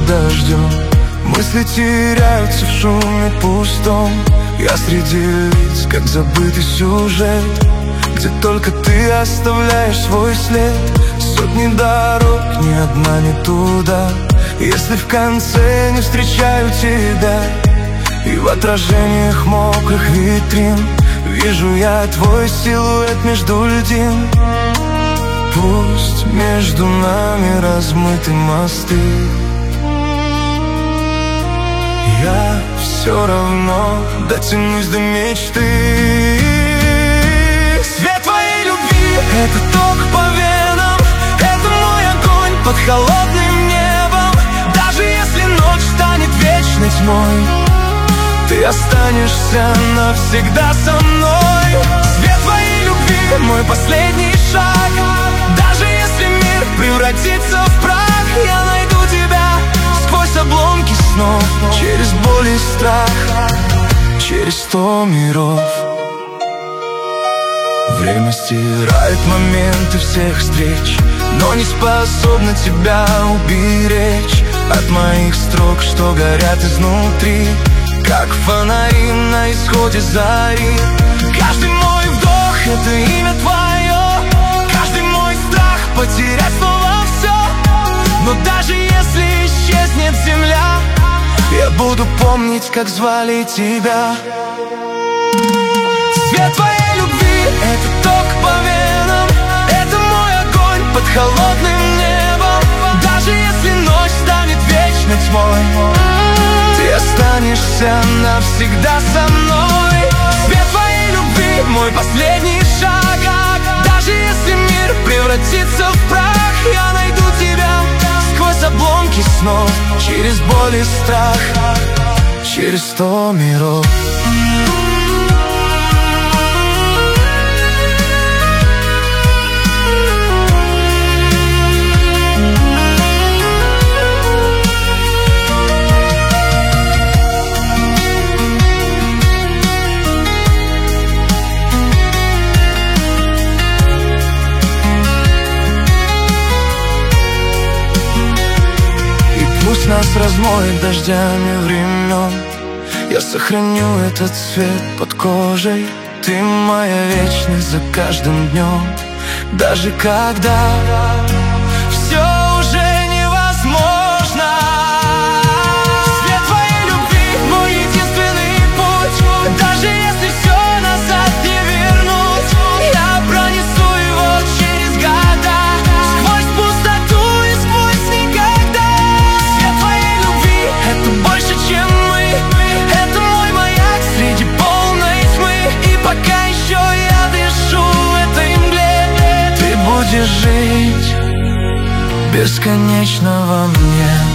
под дождем. Мысли теряются в шуме пустом. Я среди лиц, как забытый сюжет, где только ты оставляешь свой след. Сотни дорог, ни одна не туда. Если в конце не встречаю тебя, и в отражениях мокрых витрин вижу я твой силуэт между льдин. Пусть между нами размыты мосты, я все равно дотянусь до мечты. Свет твоей любви — это ток по венам, это мой огонь под холодным небом. Даже если ночь станет вечной тьмой, ты останешься навсегда со мной. Свет твоей любви — мой последний шаг. Даже если мир превратится в прах, я найду тебя сквозь обломки снов, через боль и страх, через 100 миров. Время стирает моменты всех встреч, но не способна тебя уберечь от моих строк, что горят изнутри, как фонари на исходе зари. Каждый мой вдох — это имя твое, каждый мой страх — потерять снова все. Но даже если исчезнет земля, я буду помнить, как звали тебя. Свет твоей любви — это ток по венам, это мой огонь под холодным небом. Даже если ночь станет вечной тьмой, ты останешься навсегда со мной. Свет твоей любви — мой последний шаг. Даже если мир превратится в прах, я найду тебя сквозь обломки снов, через боль и страх, через 100 миров. Пусть нас размоет дождями времен, я сохраню этот цвет под кожей. Ты моя вечность за каждым днем, даже когда все уже невозможно. Свет твоей любви — мой единственный путь. Даже если все назад не вернуть, я пронесу его через года, сквозь пустоту и сквозь никогда. Свет твоей любви — это больше, чем мы, это мой маяк среди полной тьмы. И пока еще я дышу в этой мгле, ты будешь жить бесконечно во мне.